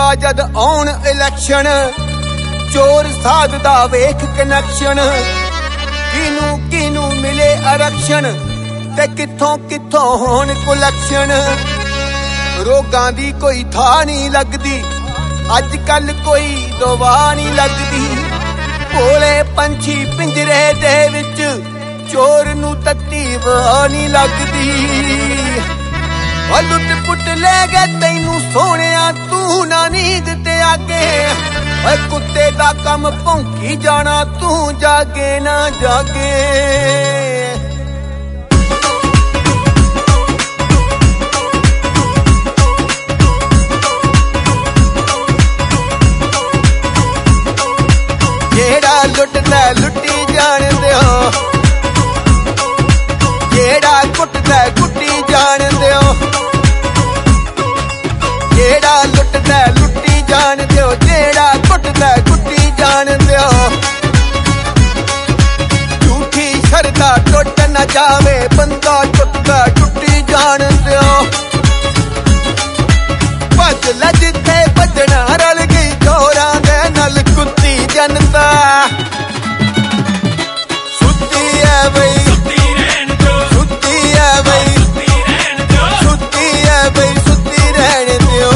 जद आउण इलैक्शन चोर साधदा वेख कनैक्शन किनू किनू मिले आरक्षण ते कित्थों कित्थों होण कुलैक्शन रोगां दी कोई था नहीं लगदी अजकल कोई दवा नहीं लगदी भोले पंछी पिंजरे दे विच चोर नू तत्ती वाह नहीं लगदी लुट पुट ले गए तैनू सोहणिया तू ना नींद ते आगे कुत्ते दा कम भौंकी जाना तू जागे ना जागे जेड़ा लुटदा लुटी जान दिओ जेड़ा कुटदा कुटी जान दिओ जेड़ा लुटदा लुटी जान दिओ जेड़ा कुटदा कुटी जान दिओ झूठी शरदा टुट न जावे बंदा टुटदा टुटी जान दिओ भज ल जिथे भजना रल गई चोरां दे नाल कुत्ती जनता सुत्ती है बई सुत्ती है बई सुत्ती है बई सुत्ती रहने दिओ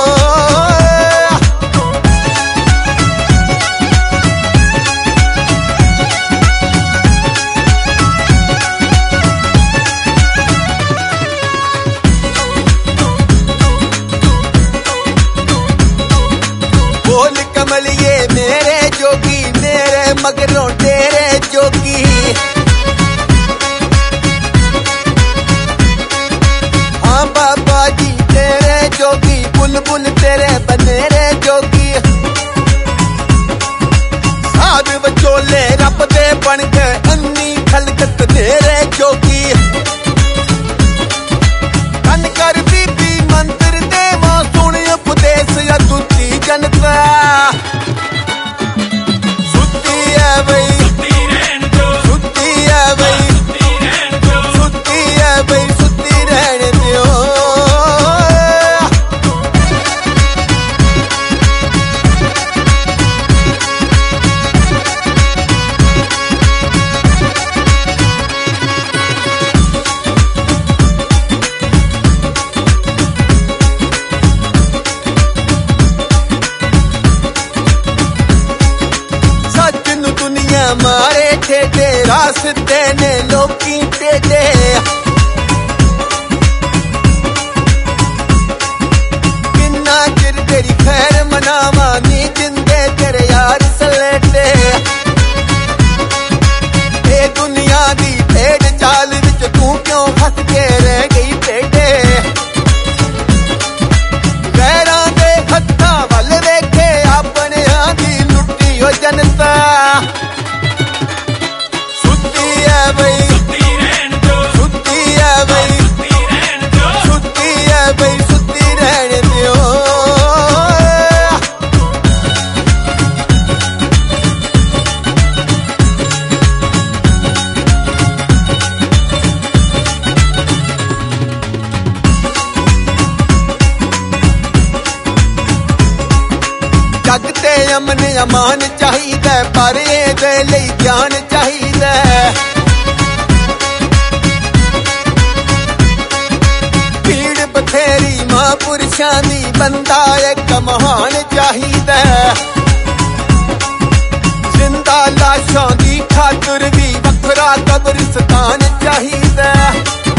बोल कमलिए मेरे जोगी मेरे मगरों तेरे जोगी हाँ बाबा जी तेरे जोगी बुलबुल तेरे बनेरे जोगी साध बचोले रब दे बन के अन्नी खलकत तेरे जोगी कन कर बीबी मंत्र देवा सुन उपदेश या तुती जनता सुत्ती है बई सुत्ती है बई सुत्ती है बई सुत्ती रहने दिओ मारे ठेडे रास्ते ने लोकी टेडे किन्ना चिर तेरी खैर मनावा नी जिंदे तेरे यार सलेटे ए दुनिया दी भेड़ चाल विच तू क्यों फस के रह गई टेडे गैरां दे हत्थां वल वेखे अपने दी लुट्टी हो जनता सुत्ती है बई सुत्ती है बई सुत्ती रहने दिओ जग ते अमन अमान चाहिदा पर एदे लई ज्ञान चाहिदा भीड़ बथेरी महापुरुषां दी बंदा एक महान चाहिदा जिंदा लाशां दी खातर भी वखरा कब्रिस्तान चाहिदा